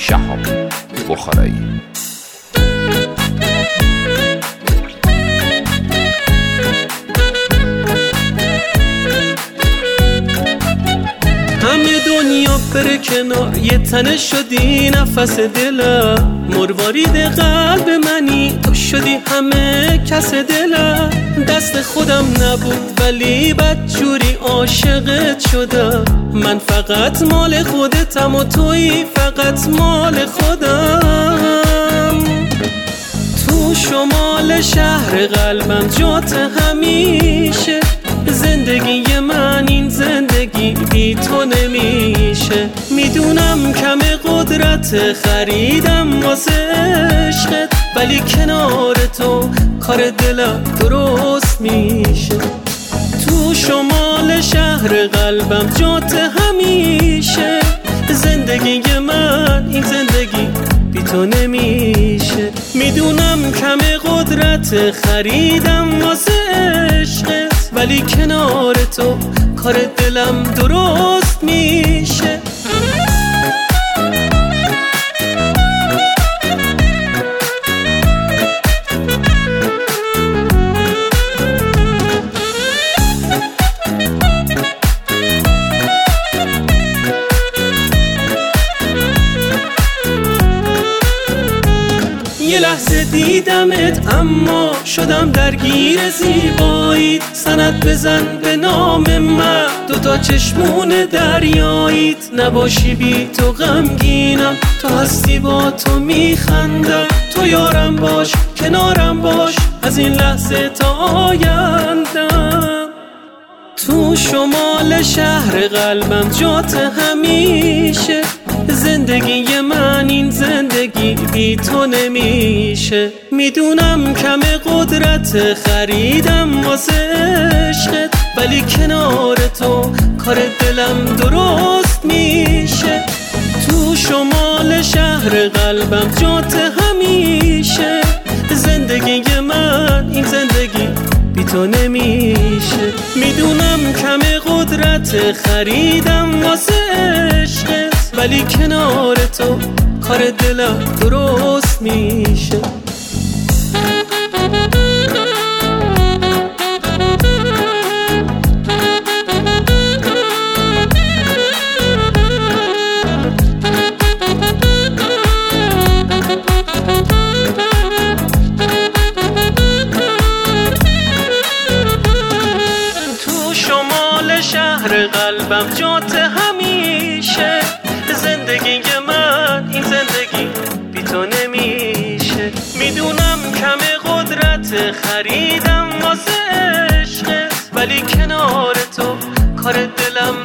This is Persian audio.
شهاب بخارایی. همه دنیا بره کنار، یه تنه شدی نفس دلم، مروارید قلب منی، تو شدی همه کس دلم. دست خودم نبود ولی بدجوری عاشقت شدم، من فقط مال خودتم و تویی فقط مال خودم. تو شمال شهر قلبم جات همیشه، زندگی من این زندگی بی تو نمیشه. میدونم کم قدرت خریدم واسه عشقت، ولی کنار تو کار دلم درست میشه. تو شمال شهر قلبم جات همیشه، زندگی من این زندگی بی تو نمیشه. میدونم کم قدرت خریدم واسه عشقت، ولی کنار تو کار دلم درست میشه. یه لحظه دیدمت اما شدم درگیر زیباییت، سند بزن به نام من، دوتا چشمون دریاییت. نباشی بی تو غمگینم، تو هستی با تو میخندم. تو یارم باش کنارم باش از این لحظه تا آیندم. تو شمال شهر قلبم جات همیشه، زندگی من این زندگی بی تو نمیشه. میدونم کم قدرت خریدم واسه عشقت، ولی کنار تو کار دلم درست میشه. تو شمال شهر قلبم جات همیشه، زندگی من این زندگی بی تو نمیشه. میدونم کم قدرت خریدم واسه عشقت، ولی کنار تو کار دلم درست میشه. تو شمال شهر قلبم جات همیشه، زندگی من این زندگی بی تو نمیشه. میدونم کم قدرت خریدم واسه عشقت، ولی کنار تو کار دلم